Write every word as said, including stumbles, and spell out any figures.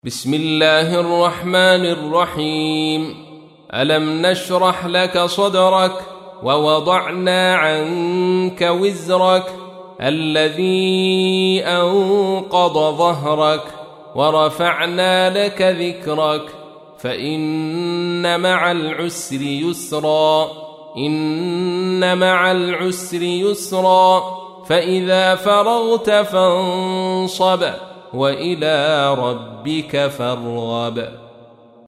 بسم الله الرحمن الرحيم. ألم نشرح لك صدرك ووضعنا عنك وزرك الذي أنقض ظهرك ورفعنا لك ذكرك فإن مع العسر يسرا إن مع العسر يسرا فإذا فرغت فانصب وإلى ربك فارغب.